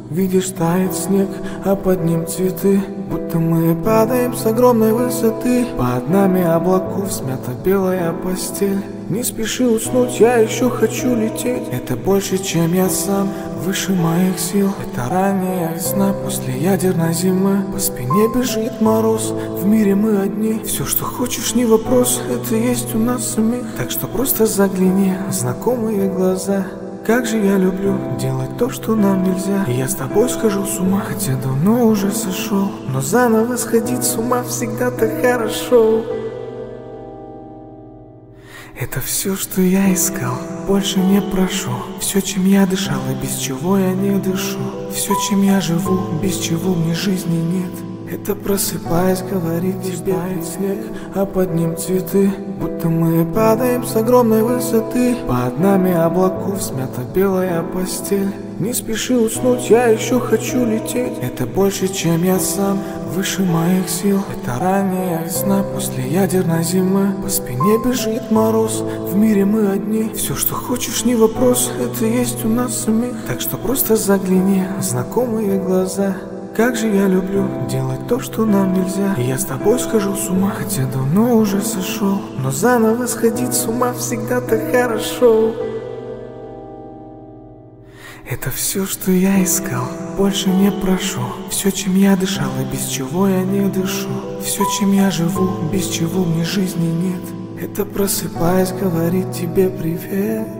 Видишь, тает снег, а под ним цветы, будто мы падаем с огромной высоты. Под нами облаков смята белая постель. Не спеши уснуть, я еще хочу лететь. Это больше, чем я сам, выше моих сил. Это ранняя весна после ядерной зимы. По спине бежит мороз, в мире мы одни. Все, что хочешь, не вопрос, это есть у нас самих. Так что просто загляни в знакомые глаза. Как же я люблю делать то, что нам нельзя. И я с тобой схожу с ума, хотя давно уже сошел. Но заново сходить с ума всегда так хорошо. Это все, что я искал, больше не прошу. Все, чем я дышал и без чего я не дышу. Все, чем я живу, без чего мне жизни нет. Это просыпаясь, говорит тебе снег, а под ним цветы, будто мы падаем с огромной высоты. Под нами облаков смята белая постель. Не спеши уснуть, я еще хочу лететь. Это больше, чем я сам, выше моих сил. Это ранняя весна после ядерной зимы. По спине бежит мороз, в мире мы одни. Все, что хочешь, не вопрос, это есть у нас самих. Так что просто загляни в знакомые глаза. Как же я люблю делать то, что нам нельзя. И я с тобой схожу с ума, хотя давно уже сошел. Но заново сходить с ума всегда так хорошо. Это все, что я искал, больше не прошу. Все, чем я дышал и без чего я не дышу. Все, чем я живу, без чего мне жизни нет. Это просыпаясь, говорит тебе привет.